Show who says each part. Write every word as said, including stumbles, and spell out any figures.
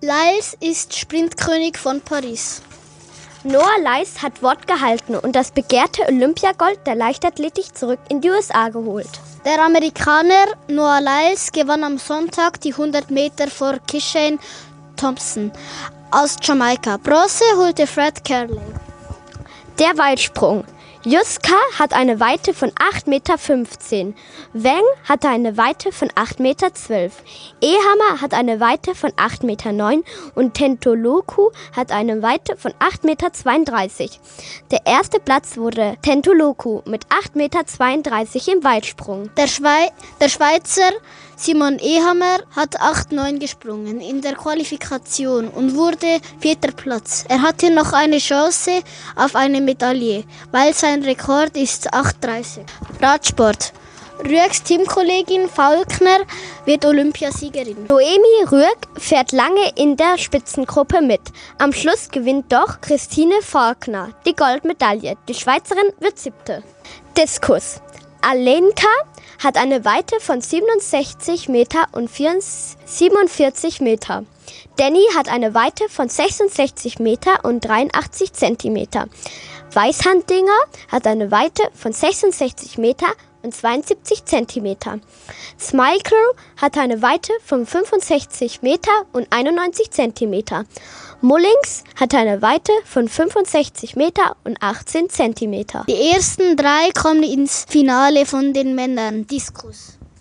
Speaker 1: Lyles ist Sprintkönig von Paris.
Speaker 2: Noah Lyles hat Wort gehalten und das begehrte Olympiagold der Leichtathletik zurück in die U S A geholt.
Speaker 1: Der Amerikaner Noah Lyles gewann am Sonntag die hundert Meter vor Kishane Thompson aus Jamaika. Bronze holte Fred Kerley.
Speaker 2: Der Weitsprung. Juska hat eine Weite von acht Komma fünfzehn Meter. Weng hat eine Weite von acht Komma zwölf Meter. Ehammer hat eine Weite von acht Komma neun Meter und Tentoloku hat eine Weite von acht Komma zweiunddreißig Meter. Der erste Platz wurde Tentoloku mit acht Komma zweiunddreißig Meter im Weitsprung.
Speaker 1: Der, Schwei- der Schweizer Simon Ehammer hat acht Komma neun gesprungen in der Qualifikation und wurde vierter Platz. Er hatte noch eine Chance auf eine Medaille, weil sein Rekord ist acht Komma dreißig. Radsport. Rüegs Teamkollegin Faulkner wird Olympiasiegerin.
Speaker 2: Noemi Rüegg fährt lange in der Spitzengruppe mit. Am Schluss gewinnt doch Christine Faulkner die Goldmedaille. Die Schweizerin wird siebte. Diskus. Alenka hat eine Weite von siebenundsechzig Meter und siebenundvierzig Meter. Danny hat eine Weite von sechsundsechzig Meter und dreiundachtzig Zentimeter. Weißhandinger hat eine Weite von sechsundsechzig Meter und zweiundsiebzig Zentimeter. Smichael hat eine Weite von fünfundsechzig Meter und einundneunzig Zentimeter. Mullings hat eine Weite von fünfundsechzig Meter und achtzehn Zentimeter.
Speaker 1: Die ersten drei kommen ins Finale von den Männern. Diskus.